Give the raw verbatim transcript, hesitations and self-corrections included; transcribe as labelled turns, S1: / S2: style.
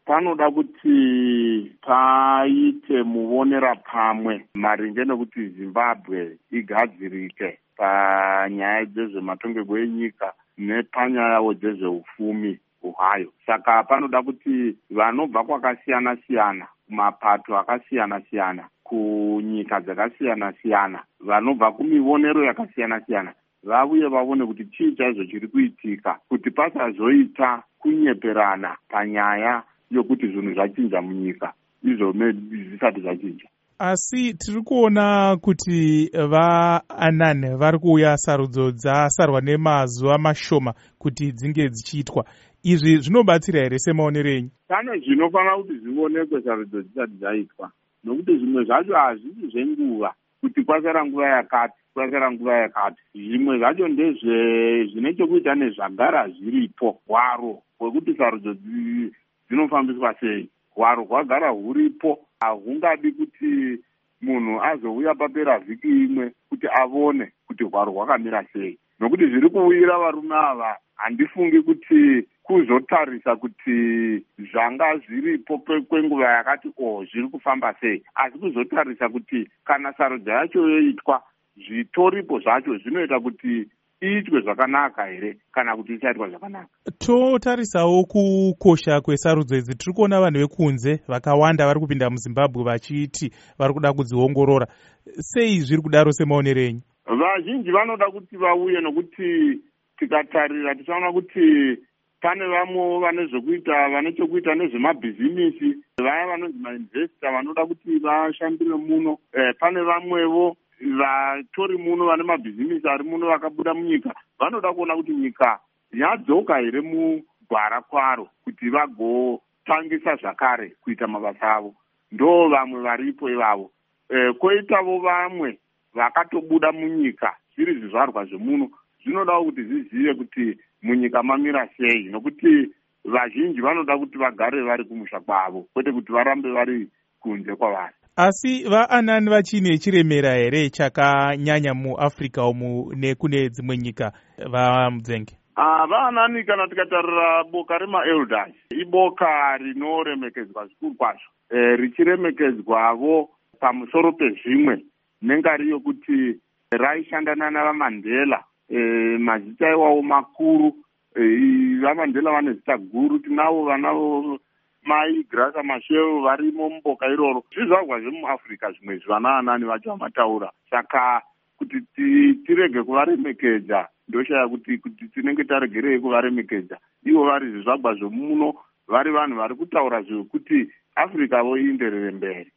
S1: panoda kuti paite muvonera pamwe maringe nekuti Zimbabwe igadzirike panyaya dzezvematongerwo enyika nepanyaya dzezveupfumi hwayo. Saka panoda kuti vanobva kwakasiyana siyana, kumapato akasiyana siyana, kunyika dzakasiyana siyana, vanobva kumivonero yakasiyana siyana, vauye vaone kuti chii chaizvo chiri kuitika, kuti pasazoita kunyeperana panyaya yokuti zvinhu zvachinja munyika izvo zvisati zvachinja.
S2: Asi tiri kuona kuti vaAnani vari kuuya sarudzo dzasarwa nemazuva mashoma kuti dzinge dzichiitwa. Izvi zvinobatsira here semaonero enyu?
S1: Pane zvinofanira kuti zvionekwe sarudzo dzisati dzaitwa, nokuti zvimwe zvacho hazvisi zvenguva kuti kwasara nguva yakati kwasara nguva yakati. Zvimwe zvacho ndezve zvine chekuita nezvagara zviripo, hwaro hwekuti sarudzo dzinofambiswa sei. Hwaro hwagara huripo, hahungadi kuti munhu azouya papera vhiki imwe kuti avone kuti hwaro hwakamira sei. Nokuti zviri kuwira varume ava handifungi kuti kuzotarisa kuti zvanga zviripo kwenguva yakati o zviri kufamba sei, asi kuzotarisa kuti kana sarudzo yacho yoitwa zvitoripo zvacho zvinoita kuti iitwe zvakanaka here kana kuti ichaitwa zvakanaka.
S2: Totarisawo kukosha kwesarudzo idzi. Tiri kuona vanhu vekunze vakawanda vari kupinda muZimbabwe vachiti vari kuda kudziongorora. Sei zviri kudaro semaonero enyu?
S1: Vazhinji vanoda kuti vauye, nokuti tikatarira tichaona kuti pane vamwe vane zvokuita vane chokuita nezvemabhizimisi, vaya vanonzi mainvesta vanoda kuti vashandire muno. E, pane vamwevo vatori muno vane mabhizimisi ari muno vakabuda munyika, vanoda kuona kuti nyika yadzoka here mugwara kwaro kuti vagotangisa zvakare kuita mabasa avo. Ndo vamwe varipo ivavo. E, koitavo vamwe vakatobuda munyika zviri zvizvarwa zvemuno, zvinoda kuti zvizive kuti munyika mamira sei, nokuti vazhinji vanoda kuti vagare vari kumusha kwavo kwete kuti varambe vari kunze kwavari.
S2: Asi vaAnani vachine chiremera here chakanyanya muAfrica umu nekune dzimwe nyika vaMudzenge?
S1: Ah, vaAnani kana tikatarira boka remaElders iboka rinoremekedzwa zvikuru kwazvo, e, richiremekedzwavo pamusoro pezvimwe nengari yokuti raishandana navaMandela. E, mazita iwawo makuru. E, vaMandela vane zita guru, tinavo vanavo mai Graca Machel varimo muboka iroro. Zvizvarwa zvemuAfrica zvimwe zvanaAnani vacho vamataura. Saka kuti tirege kuvaremekedza ndoshaya kuti kuti tinenge taregerei kuvaremekedza. Ivo vari zvizvarwa zvemuno, vari vanhu vari kutaura zvekuti Africa vo ienderere mberi.